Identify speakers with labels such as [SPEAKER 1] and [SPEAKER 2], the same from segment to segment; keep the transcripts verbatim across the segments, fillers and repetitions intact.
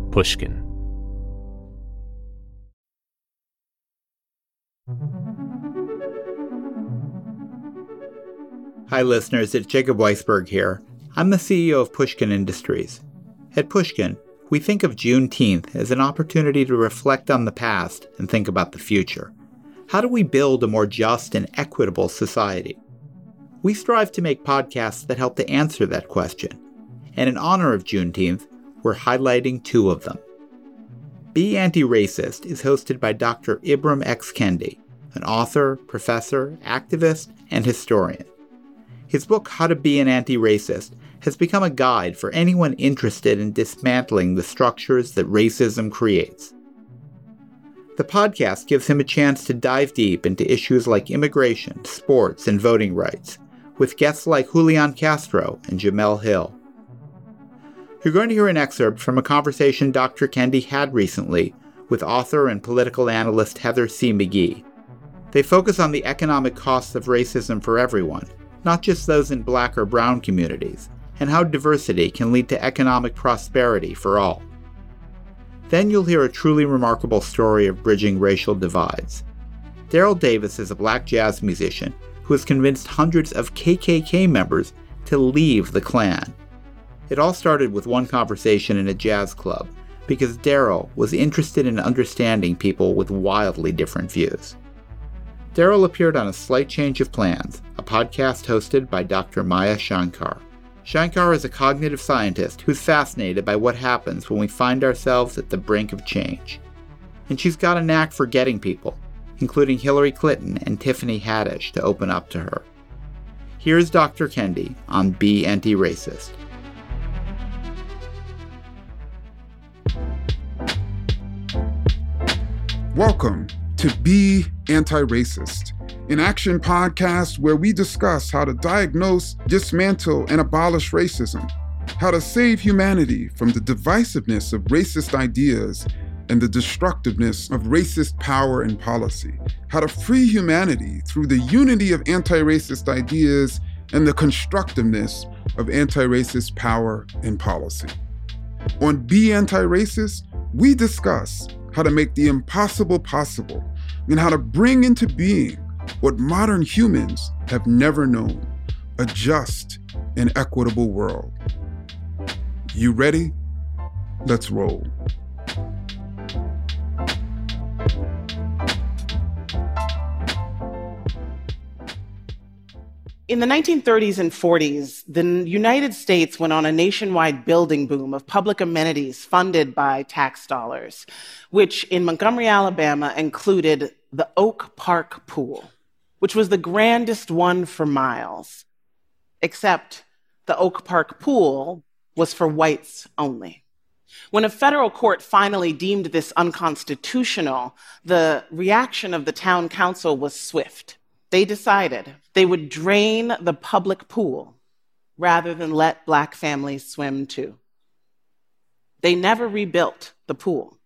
[SPEAKER 1] Pushkin.
[SPEAKER 2] Hi listeners, it's Jacob Weisberg here. I'm the C E O of Pushkin Industries. At Pushkin, we think of Juneteenth as an opportunity to reflect on the past and think about the future. How do we build a more just and equitable society? We strive to make podcasts that help to answer that question. And in honor of Juneteenth, we're highlighting two of them. Be Anti-Racist is hosted by Doctor Ibram X. Kendi, an author, professor, activist, and historian. His book, How to Be an Anti-Racist, has become a guide for anyone interested in dismantling the structures that racism creates. The podcast gives him a chance to dive deep into issues like immigration, sports, and voting rights, with guests like Julian Castro and Jemele Hill. You're going to hear an excerpt from a conversation Doctor Kendi had recently with author and political analyst Heather C. McGhee. They focus on the economic costs of racism for everyone, not just those in Black or Brown communities, and how diversity can lead to economic prosperity for all. Then you'll hear a truly remarkable story of bridging racial divides. Daryl Davis is a Black jazz musician who has convinced hundreds of K K K members to leave the Klan. It all started with one conversation in a jazz club, because Daryl was interested in understanding people with wildly different views. Daryl appeared on A Slight Change of Plans, a podcast hosted by Doctor Maya Shankar. Shankar is a cognitive scientist who's fascinated by what happens when we find ourselves at the brink of change. And she's got a knack for getting people, including Hillary Clinton and Tiffany Haddish, to open up to her. Here's Doctor Kendi on Be Anti-Racist.
[SPEAKER 3] Welcome to Be Anti-Racist, an action podcast where we discuss how to diagnose, dismantle, and abolish racism, how to save humanity from the divisiveness of racist ideas and the destructiveness of racist power and policy, how to free humanity through the unity of anti-racist ideas and the constructiveness of anti-racist power and policy. On Be Anti-Racist, we discuss how to make the impossible possible and how to bring into being what modern humans have never known, a just and equitable world. You ready? Let's roll.
[SPEAKER 4] In the nineteen thirties and forties, the United States went on a nationwide building boom of public amenities funded by tax dollars, which in Montgomery, Alabama, included the Oak Park Pool, which was the grandest one for miles. Except the Oak Park Pool was for whites only. When a federal court finally deemed this unconstitutional, the reaction of the town council was swift. They decided they would drain the public pool rather than let Black families swim too. They never rebuilt the pool.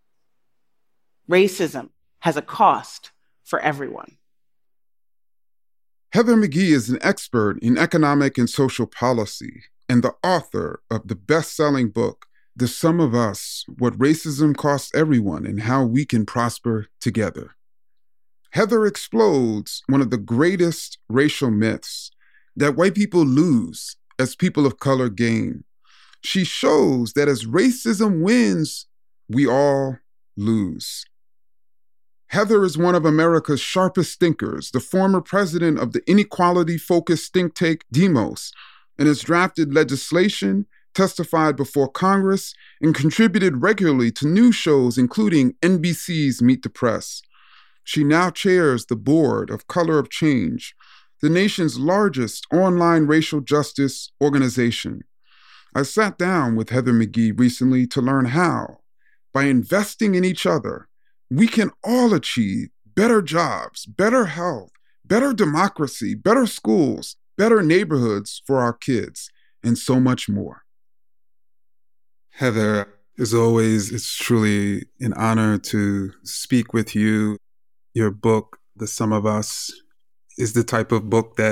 [SPEAKER 4] Racism has a cost for everyone.
[SPEAKER 3] Heather McGhee is an expert in economic and social policy and the author of the best-selling book, The Sum of Us: What Racism Costs Everyone and How We Can Prosper Together. Heather explodes one of the greatest racial myths, that white people lose as people of color gain. She shows that as racism wins, we all lose. Heather is one of America's sharpest thinkers, the former president of the inequality-focused think tank Demos, and has drafted legislation, testified before Congress, and contributed regularly to news shows including N B C's Meet the Press. She now chairs the board of Color of Change, the nation's largest online racial justice organization. I sat down with Heather McGhee recently to learn how, by investing in each other, we can all achieve better jobs, better health, better democracy, better schools, better neighborhoods for our kids, and so much more. Heather, as always, it's truly an honor to speak with you. Your book, The Sum of Us, is the type of book that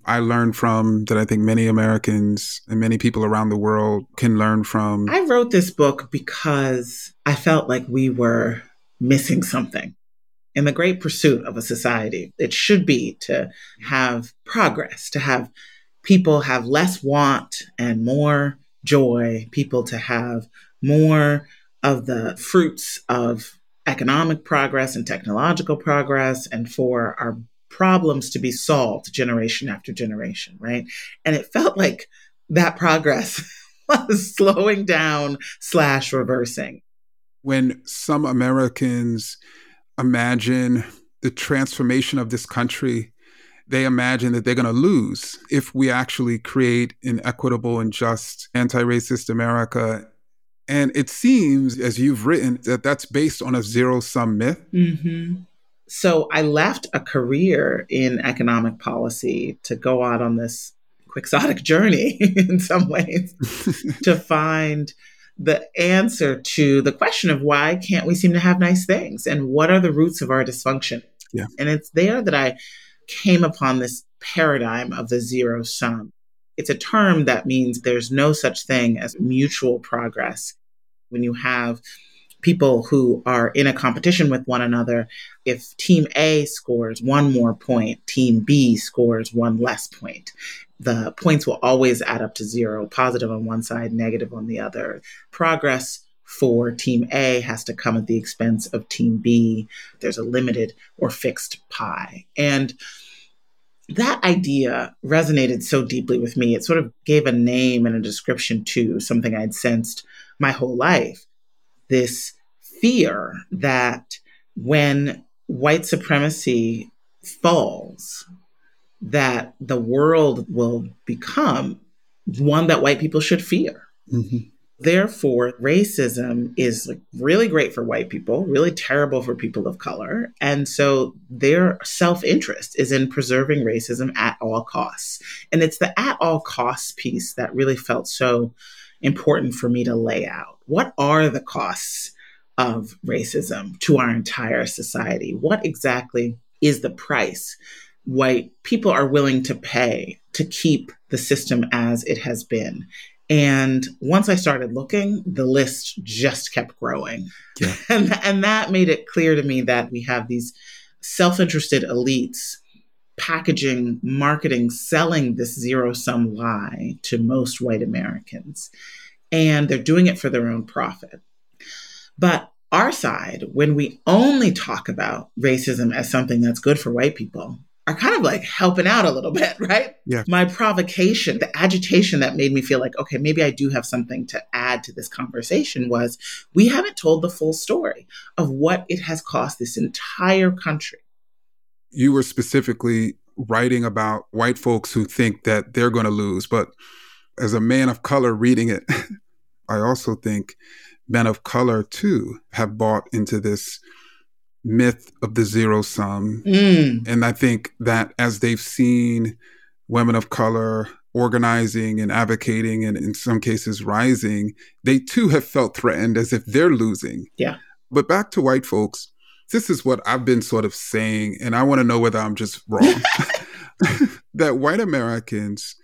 [SPEAKER 3] I learned from, that I think many Americans and many people around the world can learn from?
[SPEAKER 2] I wrote this book because I felt like we were missing something. In the great pursuit of a society, it should be to have progress, to have people have less want and more joy, people to have more of the fruits of economic progress and technological progress, and for our problems to be solved generation after generation, right? And it felt like that progress was slowing down slash reversing.
[SPEAKER 3] When some Americans imagine the transformation of this country, they imagine that they're going to lose if we actually create an equitable and just anti-racist America. And it seems, as you've written, that that's based on a zero-sum myth.
[SPEAKER 2] Mm-hmm. So I left a career in economic policy to go out on this quixotic journey in some ways to find the answer to the question of why can't we seem to have nice things and what are the roots of our dysfunction?
[SPEAKER 3] Yeah.
[SPEAKER 2] And it's there that I came upon this paradigm of the zero sum. It's a term that means there's no such thing as mutual progress. When you have people who are in a competition with one another, if team A scores one more point, team B scores one less point. The points will always add up to zero, positive on one side, negative on the other. Progress for team A has to come at the expense of team B. There's a limited or fixed pie. And that idea resonated so deeply with me. It sort of gave a name and a description to something I'd sensed my whole life. This fear that when white supremacy falls, that the world will become one that white people should fear.
[SPEAKER 3] Mm-hmm.
[SPEAKER 2] Therefore, racism is like really great for white people, really terrible for people of color. And so their self-interest is in preserving racism at all costs. And it's the at all costs piece that really felt so important for me to lay out. What are the costs of racism to our entire society? What exactly is the price white people are willing to pay to keep the system as it has been? And once I started looking, the list just kept growing.
[SPEAKER 3] Yeah.
[SPEAKER 2] And, and that made it clear to me that we have these self-interested elites packaging, marketing, selling this zero-sum lie to most white Americans. And they're doing it for their own profit. But our side, when we only talk about racism as something that's good for white people, are kind of like helping out a little bit, right?
[SPEAKER 3] Yeah.
[SPEAKER 2] My provocation, the agitation that made me feel like, okay, maybe I do have something to add to this conversation was we haven't told the full story of what it has cost this entire country.
[SPEAKER 3] You were specifically writing about white folks who think that they're going to lose. But as a man of color reading it, I also think men of color, too, have bought into this myth of the zero sum.
[SPEAKER 2] Mm.
[SPEAKER 3] And I think that as they've seen women of color organizing and advocating and in some cases rising, they too have felt threatened as if they're losing.
[SPEAKER 2] Yeah.
[SPEAKER 3] But back to white folks, this is what I've been sort of saying, and I want to know whether I'm just wrong, that white Americans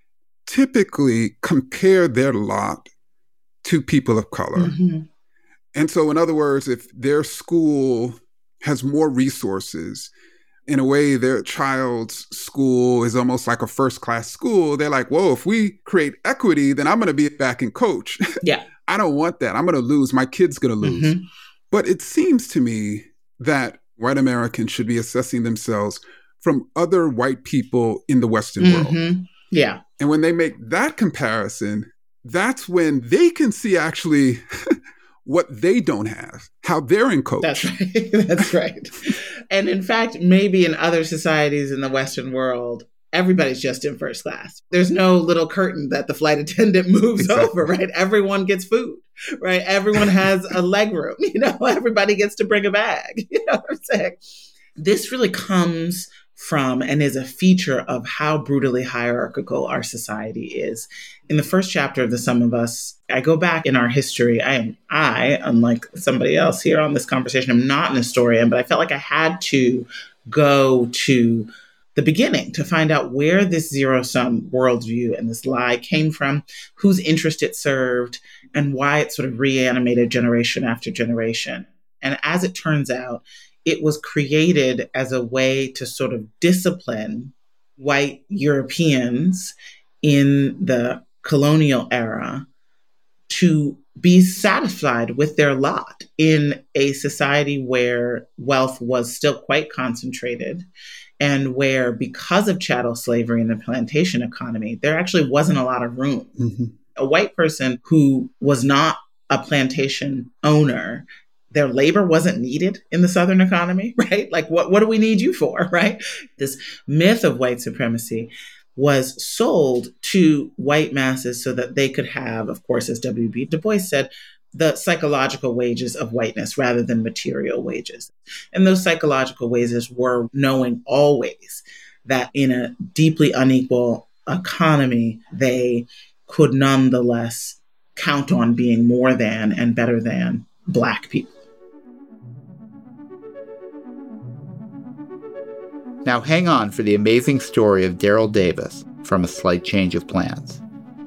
[SPEAKER 3] typically compare their lot to people of color.
[SPEAKER 2] Mm-hmm.
[SPEAKER 3] And so, in other words, if their school has more resources, in a way, their child's school is almost like a first-class school. They're like, whoa, if we create equity, then I'm going to be back in coach.
[SPEAKER 2] Yeah.
[SPEAKER 3] I don't want that. I'm going to lose. My kid's going to lose.
[SPEAKER 2] Mm-hmm.
[SPEAKER 3] But it seems to me that white Americans should be assessing themselves from other white people in the Western
[SPEAKER 2] Mm-hmm.
[SPEAKER 3] world.
[SPEAKER 2] Yeah.
[SPEAKER 3] And when they make that comparison, that's when they can see actually what they don't have, how they're in coach.
[SPEAKER 2] That's right. That's right. And in fact, maybe in other societies in the Western world, everybody's just in first class. There's no little curtain that the flight attendant moves
[SPEAKER 3] Exactly.
[SPEAKER 2] over, right? Everyone gets food, right? Everyone has a leg room, you know, everybody gets to bring a bag. You know what I'm saying? This really comes from and is a feature of how brutally hierarchical our society is. In the first chapter of The Sum of Us, I go back in our history. I am, I, unlike somebody else here on this conversation, I'm not an historian, but I felt like I had to go to
[SPEAKER 1] the beginning, to find out where this zero-sum worldview and this lie came from, whose interest it served, and why it sort of reanimated generation after generation. And as it turns out, it was created as a way to sort of discipline white Europeans in the colonial era to be satisfied with their lot in a society where wealth was still quite concentrated, and where, because of chattel slavery and the plantation economy, there actually wasn't a lot of room. Mm-hmm. A white person who was not a plantation owner, their labor wasn't needed in the Southern economy, right? Like, what, what do we need you for, right? This myth of white supremacy was sold to white masses so that they could have, of course, as W B Du Bois said, the psychological wages of whiteness rather than material wages. And those psychological wages were knowing always that in a deeply unequal economy, they could nonetheless count on being more than and better than Black people.
[SPEAKER 2] Now hang on for the amazing story of Daryl Davis from A Slight Change of Plans.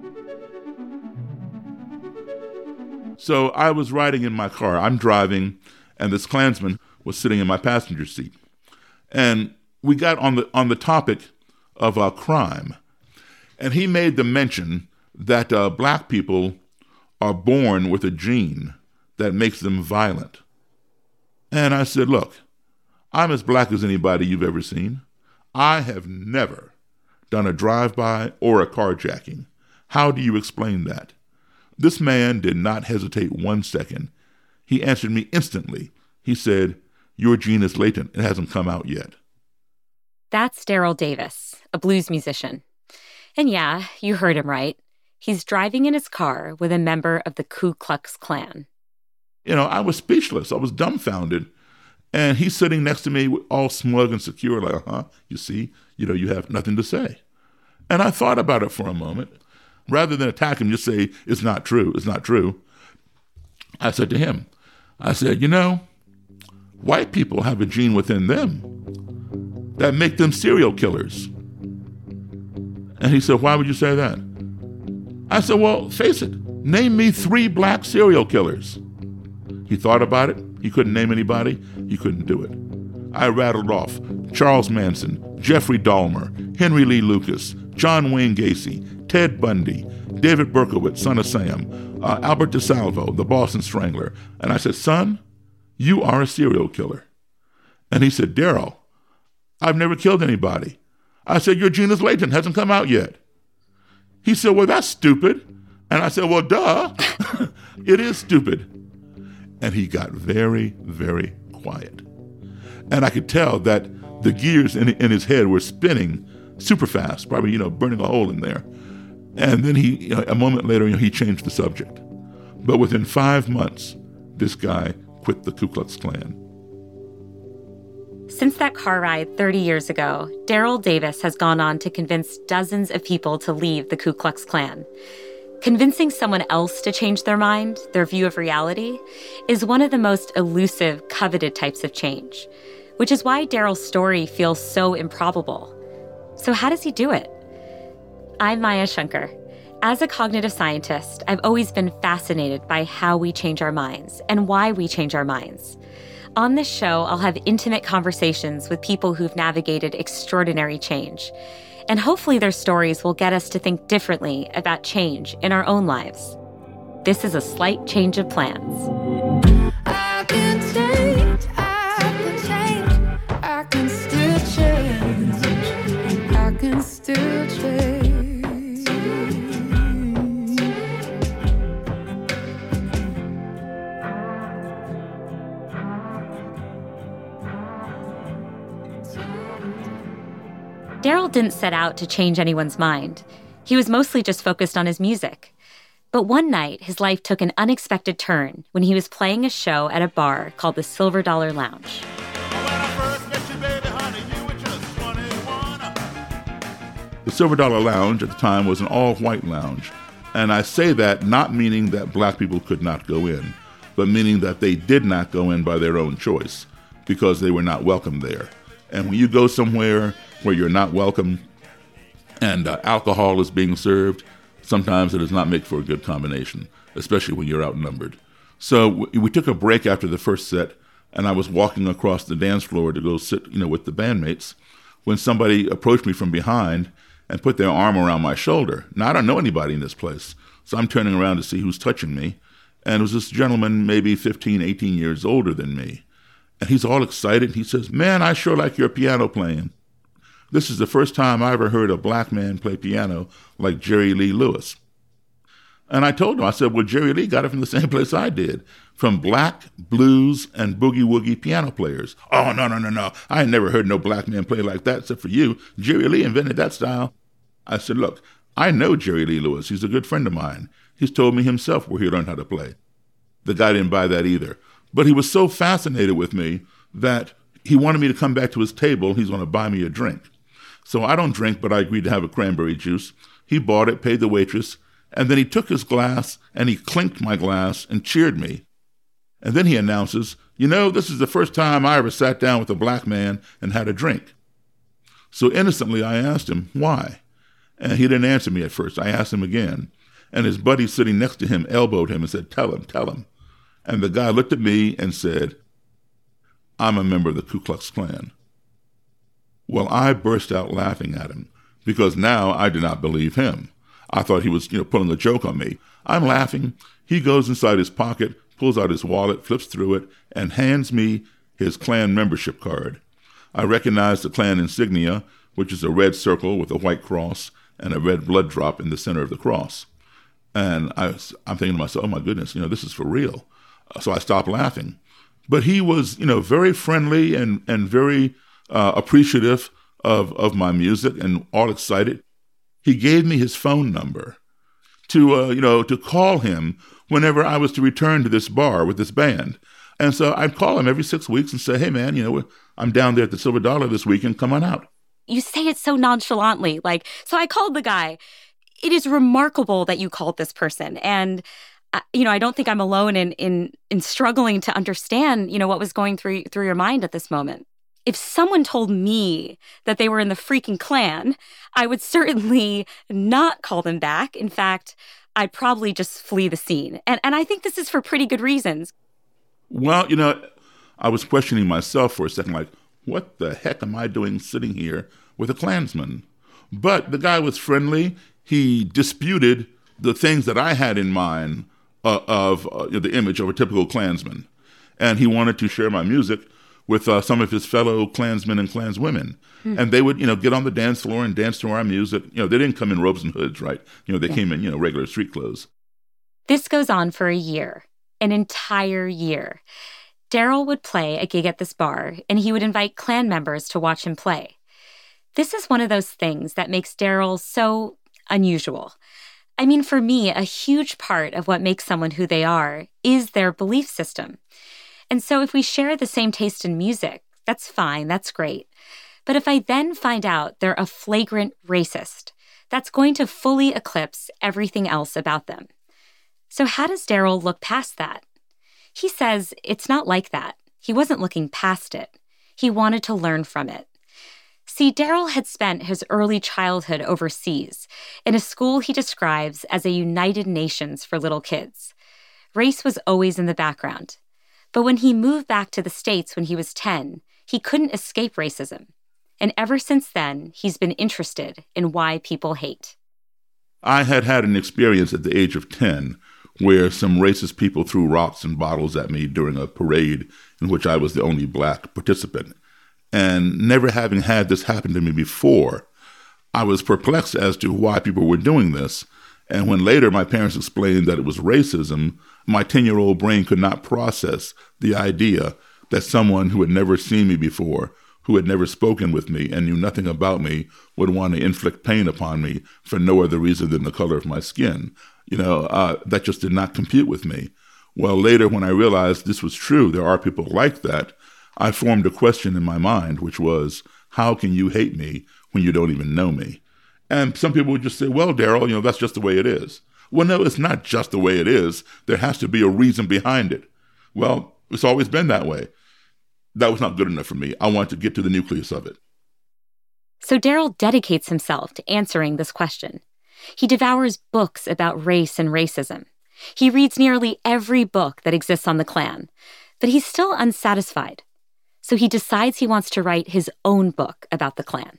[SPEAKER 5] So I was riding in my car. I'm driving, and this Klansman was sitting in my passenger seat. And we got on the on the topic of uh, crime. And he made the mention that uh, Black people are born with a gene that makes them violent. And I said, look, I'm as Black as anybody you've ever seen. I have never done a drive-by or a carjacking. How do you explain that? This man did not hesitate one second. He answered me instantly. He said, your gene is latent. It hasn't come out yet.
[SPEAKER 6] That's Daryl Davis, a blues musician. And yeah, you heard him right. He's driving in his car with a member of the Ku Klux Klan.
[SPEAKER 5] You know, I was speechless. I was dumbfounded. And he's sitting next to me all smug and secure, like, uh-huh, you see, you know, you have nothing to say. And I thought about it for a moment. Rather than attack him, just say, it's not true, it's not true. I said to him, I said, you know, white people have a gene within them that make them serial killers. And he said, why would you say that? I said, well, face it, name me three Black serial killers. He thought about it. He couldn't name anybody. He couldn't do it. I rattled off Charles Manson, Jeffrey Dahmer, Henry Lee Lucas, John Wayne Gacy, Ted Bundy, David Berkowitz, son of Sam, uh, Albert DeSalvo, the Boston Strangler. And I said, son, you are a serial killer. And he said, Daryl, I've never killed anybody. I said, your gene is latent, hasn't come out yet. He said, well, that's stupid. And I said, well, duh, it is stupid. And he got very, very quiet. And I could tell that the gears in, in his head were spinning super fast, probably, you know, burning a hole in there. And then he, you know, a moment later, you know, he changed the subject. But within five months, this guy quit the Ku Klux Klan.
[SPEAKER 6] Since that car ride thirty years ago, Daryl Davis has gone on to convince dozens of people to leave the Ku Klux Klan. Convincing someone else to change their mind, their view of reality, is one of the most elusive, coveted types of change, which is why Daryl's story feels so improbable. So how does he do it? I'm Maya Shankar. As a cognitive scientist, I've always been fascinated by how we change our minds and why we change our minds. On this show, I'll have intimate conversations with people who've navigated extraordinary change. And hopefully their stories will get us to think differently about change in our own lives. This is A Slight Change of Plans.
[SPEAKER 7] I can change, I can change, I can still change, I can still change.
[SPEAKER 6] Daryl didn't set out to change anyone's mind. He was mostly just focused on his music. But one night, his life took an unexpected turn when he was playing a show at a bar called the Silver Dollar Lounge.
[SPEAKER 5] The Silver Dollar Lounge at the time was an all-white lounge. And I say that not meaning that Black people could not go in, but meaning that they did not go in by their own choice because they were not welcome there. And when you go somewhere where you're not welcome and uh, alcohol is being served, sometimes it does not make for a good combination, especially when you're outnumbered. So w- we took a break after the first set, and I was walking across the dance floor to go sit, you know, with the bandmates, when somebody approached me from behind and put their arm around my shoulder. Now, I don't know anybody in this place, so I'm turning around to see who's touching me, and it was this gentleman maybe fifteen, eighteen years older than me. And he's all excited. He says, "Man, I sure like your piano playing. This is the first time I ever heard a black man play piano like Jerry Lee Lewis." And I told him, I said, well, Jerry Lee got it from the same place I did, from black, blues, and boogie-woogie piano players. "Oh, no, no, no, no. I ain't never heard no black man play like that except for you. Jerry Lee invented that style." I said, "Look, I know Jerry Lee Lewis. He's a good friend of mine. He's told me himself where he learned how to play." The guy didn't buy that either. But he was so fascinated with me that he wanted me to come back to his table. He's going to buy me a drink. So I don't drink, but I agreed to have a cranberry juice. He bought it, paid the waitress, and then he took his glass and he clinked my glass and cheered me. And then he announces, "You know, this is the first time I ever sat down with a black man and had a drink." So innocently, I asked him, why? And he didn't answer me at first. I asked him again. And his buddy sitting next to him elbowed him and said, "Tell him, tell him." And the guy looked at me and said, "I'm a member of the Ku Klux Klan." Well, I burst out laughing at him because now I did not believe him. I thought he was, you know, pulling a joke on me. I'm laughing. He goes inside his pocket, pulls out his wallet, flips through it, and hands me his Klan membership card. I recognize the Klan insignia, which is a red circle with a white cross and a red blood drop in the center of the cross. And I was, I'm thinking to myself, oh my goodness, you know, this is for real. So I stopped laughing. But he was, you know, very friendly and, and very uh, appreciative of, of my music and all excited. He gave me his phone number to, uh, you know, to call him whenever I was to return to this bar with this band. And so I'd call him every six weeks and say, "Hey, man, you know, I'm down there at the Silver Dollar this weekend. Come on out."
[SPEAKER 6] You say it so nonchalantly. Like, so I called the guy. It is remarkable that you called this person. And, uh, you know, I don't think I'm alone in in in struggling to understand, you know, what was going through through your mind at this moment. If someone told me that they were in the freaking Klan, I would certainly not call them back. In fact, I'd probably just flee the scene. And and I think this is for pretty good reasons.
[SPEAKER 5] Well, you know, I was questioning myself for a second, like, what the heck am I doing sitting here with a Klansman? But the guy was friendly. He disputed the things that I had in mind uh, of uh, you know, the image of a typical Klansman. And he wanted to share my music with uh, some of his fellow Klansmen and Klanswomen. Hmm. And they would, you know, get on the dance floor and dance to our music. You know, they didn't come in robes and hoods, right? You know, they yeah. came in, you know, regular street clothes.
[SPEAKER 6] This goes on for a year, an entire year. Daryl would play a gig at this bar, and he would invite Klan members to watch him play. This is one of those things that makes Daryl so unusual. I mean, for me, a huge part of what makes someone who they are is their belief system. And so if we share the same taste in music, that's fine, that's great. But if I then find out they're a flagrant racist, that's going to fully eclipse everything else about them. So how does Daryl look past that? He says it's not like that. He wasn't looking past it. He wanted to learn from it. See, Daryl had spent his early childhood overseas in a school he describes as a United Nations for little kids. Race was always in the background. But when he moved back to the States when he was ten, he couldn't escape racism. And ever since then, he's been interested in why people hate.
[SPEAKER 5] I had had an experience at the age of ten where some racist people threw rocks and bottles at me during a parade in which I was the only black participant. And never having had this happen to me before, I was perplexed as to why people were doing this. And when later my parents explained that it was racism, my ten-year-old brain could not process the idea that someone who had never seen me before, who had never spoken with me and knew nothing about me, would want to inflict pain upon me for no other reason than the color of my skin. You know, uh, that just did not compute with me. Well, later when I realized this was true, there are people like that, I formed a question in my mind, which was, how can you hate me when you don't even know me? And some people would just say, well, Daryl, you know, that's just the way it is. Well, no, it's not just the way it is. There has to be a reason behind it. Well, it's always been that way. That was not good enough for me. I wanted to get to the nucleus of it.
[SPEAKER 6] So Daryl dedicates himself to answering this question. He devours books about race and racism. He reads nearly every book that exists on the Klan, but he's still unsatisfied. So he decides he wants to write his own book about the Klan.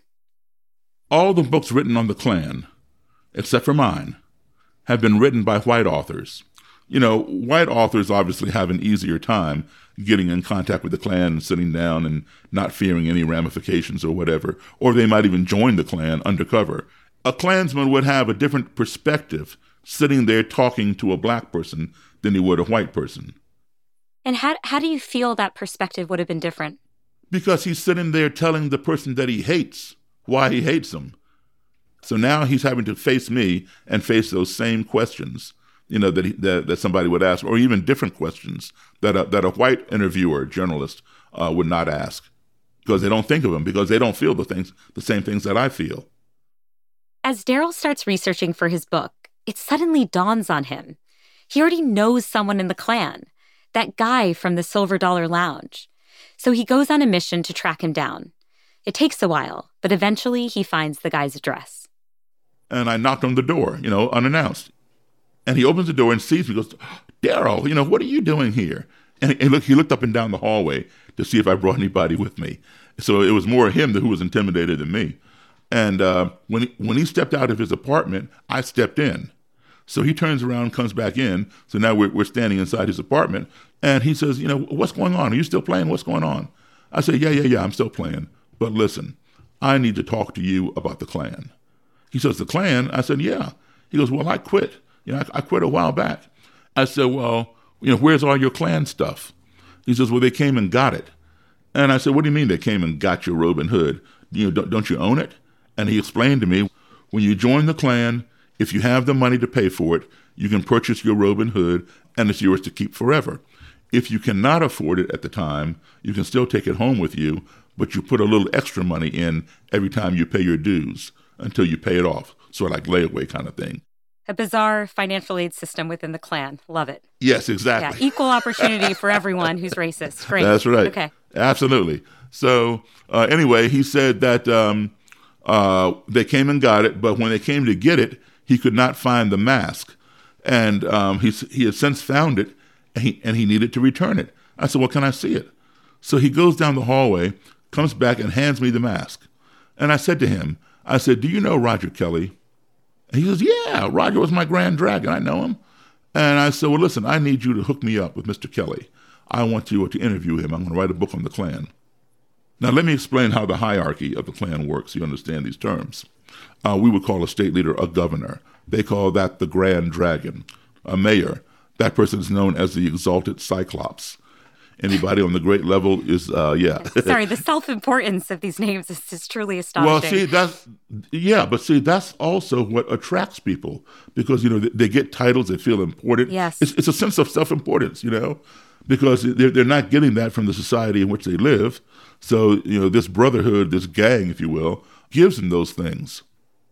[SPEAKER 5] All the books written on the Klan, except for mine, have been written by white authors. You know, white authors obviously have an easier time getting in contact with the Klan and sitting down and not fearing any ramifications or whatever, or they might even join the Klan undercover. A Klansman would have a different perspective sitting there talking to a black person than he would a white person.
[SPEAKER 6] And how how do you feel that perspective would have been different?
[SPEAKER 5] Because he's sitting there telling the person that he hates why he hates them. So now he's having to face me and face those same questions, you know, that he, that, that somebody would ask, or even different questions that a, that a white interviewer, journalist, uh, would not ask, because they don't think of them, because they don't feel the things, the same things that I feel.
[SPEAKER 6] As Daryl starts researching for his book, it suddenly dawns on him. He already knows someone in the Klan, that guy from the Silver Dollar Lounge. So he goes on a mission to track him down. It takes a while, but eventually he finds the guy's address.
[SPEAKER 5] And I knocked on the door, you know, unannounced. And he opens the door and sees me, goes, Daryl, you know, what are you doing here? And, and look, he looked up and down the hallway to see if I brought anybody with me. So it was more him who was intimidated than me. And uh, when, he, when he stepped out of his apartment, I stepped in. So he turns around, comes back in. So now we're, we're standing inside his apartment. And he says, you know, what's going on? Are you still playing? What's going on? I said, yeah, yeah, yeah, I'm still playing. But listen, I need to talk to you about the Klan. He says, the Klan? I said, yeah. He goes, well, I quit. You know, I, I quit a while back. I said, well, you know, where's all your Klan stuff? He says, well, they came and got it. And I said, what do you mean they came and got your robe and hood? You know, don't, don't you own it? And he explained to me, when you join the Klan, if you have the money to pay for it, you can purchase your robe and hood, and it's yours to keep forever. If you cannot afford it at the time, you can still take it home with you, but you put a little extra money in every time you pay your dues until you pay it off, sort of like layaway kind of thing.
[SPEAKER 6] A bizarre financial aid system within the Klan. Love it.
[SPEAKER 5] Yes, exactly.
[SPEAKER 6] Yeah, equal opportunity for everyone who's racist. Great.
[SPEAKER 5] That's right.
[SPEAKER 6] Okay.
[SPEAKER 5] Absolutely. So uh, anyway, he said that um, uh, they came and got it, but when they came to get it, he could not find the mask. And um, he, he had since found it, and he, and he needed to return it. I said, well, can I see it? So he goes down the hallway, comes back, and hands me the mask. And I said to him, I said, do you know Roger Kelly? And he says, yeah, Roger was my Grand Dragon. I know him. And I said, well, listen, I need you to hook me up with Mister Kelly. I want you to interview him. I'm going to write a book on the Klan. Now, let me explain how the hierarchy of the Klan works so you understand these terms. Uh, we would call a state leader a governor. They call that the Grand Dragon. A mayor, that person is known as the Exalted Cyclops. Anybody on the great level is, uh, yeah.
[SPEAKER 6] Sorry, the self-importance of these names is just truly astonishing.
[SPEAKER 5] Well, see, that's, yeah, but see, that's also what attracts people because, you know, they, they get titles, they feel important.
[SPEAKER 6] Yes.
[SPEAKER 5] It's, it's a sense of self-importance, you know, because they're, they're not getting that from the society in which they live. So, you know, this brotherhood, this gang, if you will, gives them those things.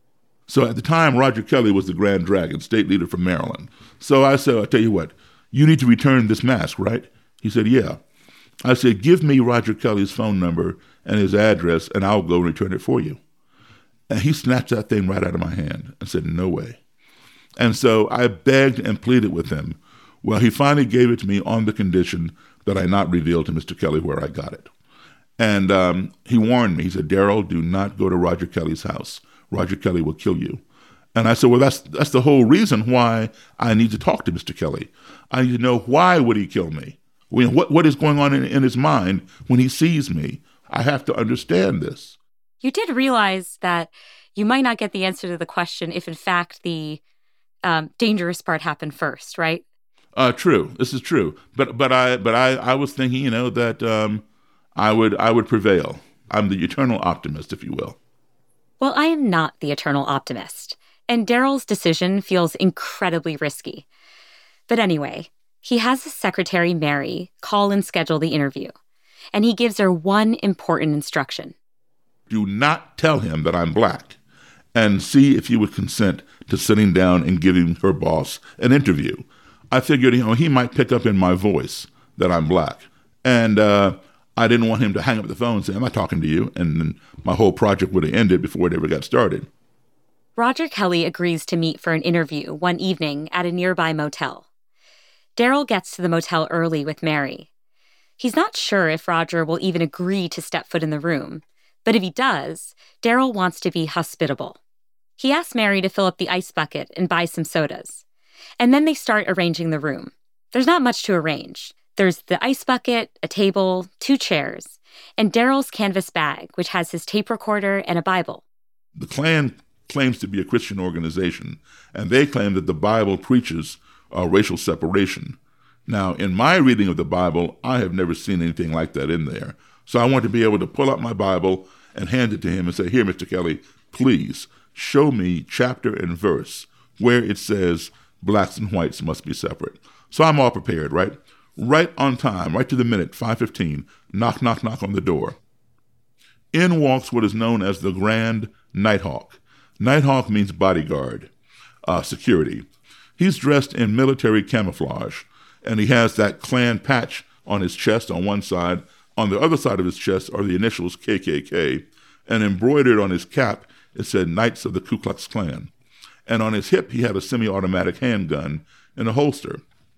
[SPEAKER 5] So at the time, Roger Kelly was the Grand Dragon, state leader from Maryland. So I said, I'll tell you what, you need to return this mask, right? He said, yeah. I said, give me Roger Kelly's phone number and his address, and I'll go return it for you. And he snatched that thing right out of my hand and said, no way. And so I begged and pleaded with him. Well, he finally gave it to me on the condition that I not reveal to Mister Kelly where I got it. And um, he warned me. He said, Daryl, do not go to Roger Kelly's house. Roger Kelly will kill you. And I said, well, that's that's the whole reason why I need to talk to Mister Kelly. I need to know, why would he kill me? I mean, what, what is going on in, in his mind when he sees me? I have to understand this.
[SPEAKER 6] You did realize that you might not get the answer to the question if, in fact, the um, dangerous part happened first, right?
[SPEAKER 5] Uh, true. This is true. But but I but I, I was thinking, you know, that um, I would I would prevail. I'm the eternal optimist, if you will.
[SPEAKER 6] Well, I am not the eternal optimist, and Daryl's decision feels incredibly risky. But anyway, he has his secretary, Mary, call and schedule the interview, and he gives her one important instruction.
[SPEAKER 5] Do not tell him that I'm black, and see if he would consent to sitting down and giving her boss an interview. I figured, you know, he might pick up in my voice that I'm black. And uh, I didn't want him to hang up the phone and say, I'm not talking to you. And then my whole project would have ended before it ever got started.
[SPEAKER 6] Roger Kelly agrees to meet for an interview one evening at a nearby motel. Daryl gets to the motel early with Mary. He's not sure if Roger will even agree to step foot in the room, but if he does, Daryl wants to be hospitable. He asks Mary to fill up the ice bucket and buy some sodas. And then they start arranging the room. There's not much to arrange. There's the ice bucket, a table, two chairs, and Daryl's canvas bag, which has his tape recorder and a Bible.
[SPEAKER 5] The Klan claims to be a Christian organization, and they claim that the Bible preaches uh, racial separation. Now, in my reading of the Bible, I have never seen anything like that in there. So I want to be able to pull out my Bible and hand it to him and say, here, Mister Kelly, please show me chapter and verse where it says blacks and whites must be separate. So I'm all prepared, right? Right on time, right to the minute, five fifteen, knock, knock, knock on the door. In walks what is known as the Grand Nighthawk. Nighthawk means bodyguard, uh, security. He's dressed in military camouflage, and he has that Klan patch on his chest on one side. On the other side of his chest are the initials K K K, and embroidered on his cap, it said Knights of the Ku Klux Klan. And on his hip, he had a semi-automatic handgun in a holster.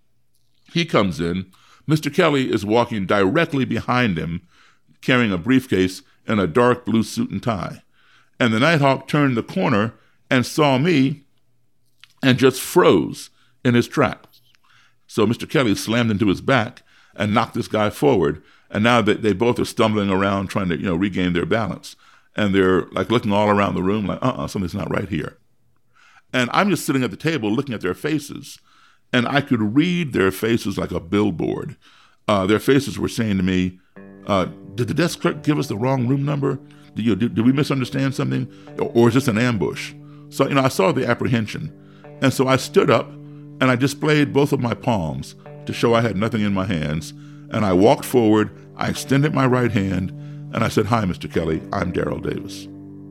[SPEAKER 5] He comes in. Mister Kelly is walking directly behind him, carrying a briefcase and a dark blue suit and tie. And the Nighthawk turned the corner and saw me and just froze in his tracks. So Mister Kelly slammed into his back and knocked this guy forward. And now that they both are stumbling around trying to, you know, regain their balance. And they're like looking all around the room like, uh-uh, something's not right here. And I'm just sitting at the table looking at their faces. And I could read their faces like a billboard. Uh, their faces were saying to me, uh, did the desk clerk give us the wrong room number? Did, you, did, did we misunderstand something? Or, or is this an ambush? So, you know, I saw the apprehension. And so I stood up and I displayed both of my palms to show I had nothing in my hands. And I walked forward, I extended my right hand, and I said, hi, Mister Kelly, I'm Daryl Davis.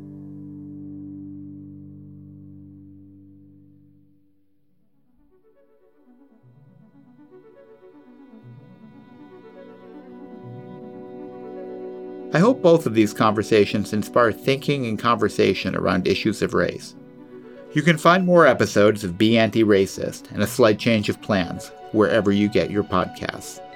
[SPEAKER 2] I hope both of these conversations inspire thinking and conversation around issues of race. You can find more episodes of Be Anti-Racist and A Slight Change of Plans wherever you get your podcasts.